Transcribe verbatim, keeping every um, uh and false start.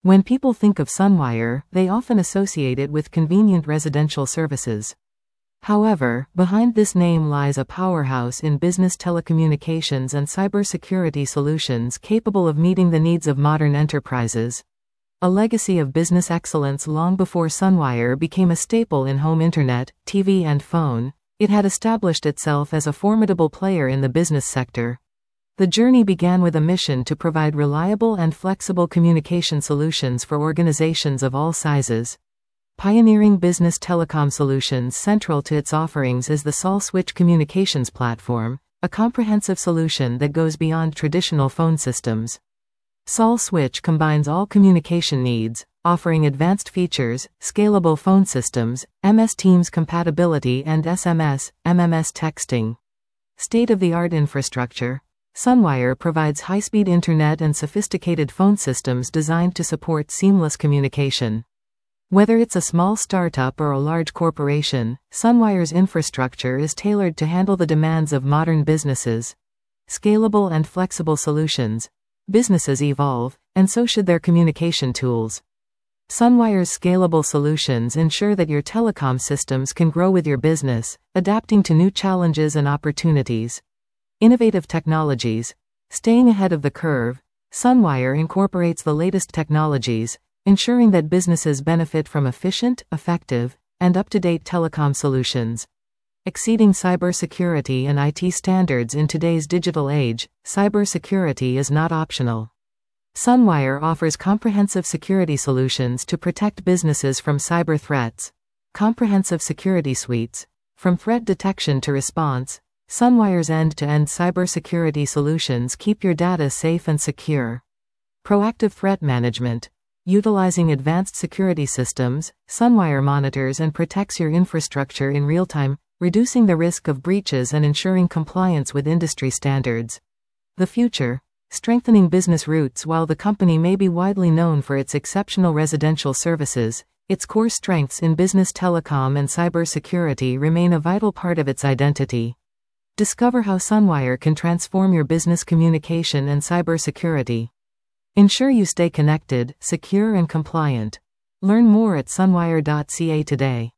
When people think of Sunwire, they often associate it with convenient residential services. However, behind this name lies a powerhouse in business telecommunications and cybersecurity solutions capable of meeting the needs of modern enterprises. A legacy of business excellence long before Sunwire became a staple in home internet, T V and phone, it had established itself as a formidable player in the business sector. The journey began with a mission to provide reliable and flexible communication solutions for organizations of all sizes. Pioneering business telecom solutions, central to its offerings is the SolSwitch communications platform, a comprehensive solution that goes beyond traditional phone systems. SolSwitch combines all communication needs, offering advanced features, scalable phone systems, M S Teams compatibility and S M S, M M S texting. State-of-the-art infrastructure. Sunwire provides high-speed internet and sophisticated phone systems designed to support seamless communication. Whether it's a small startup or a large corporation, Sunwire's infrastructure is tailored to handle the demands of modern businesses. Scalable and flexible solutions. Businesses evolve, and so should their communication tools. Sunwire's scalable solutions ensure that your telecom systems can grow with your business, adapting to new challenges and opportunities. Innovative technologies. Staying ahead of the curve, Sunwire incorporates the latest technologies, ensuring that businesses benefit from efficient, effective, and up-to-date telecom solutions. Exceeding cybersecurity and I T standards in today's digital age, cybersecurity is not optional. Sunwire offers comprehensive security solutions to protect businesses from cyber threats. Comprehensive security suites. From threat detection to response, Sunwire's end-to-end cybersecurity solutions keep your data safe and secure. Proactive threat management. Utilizing advanced security systems, Sunwire monitors and protects your infrastructure in real time, reducing the risk of breaches and ensuring compliance with industry standards. The future. Strengthening business roots. While the company may be widely known for its exceptional residential services, its core strengths in business telecom and cybersecurity remain a vital part of its identity. Discover how Sunwire can transform your business communication and cybersecurity. Ensure you stay connected, secure and compliant. Learn more at sunwire dot c a today.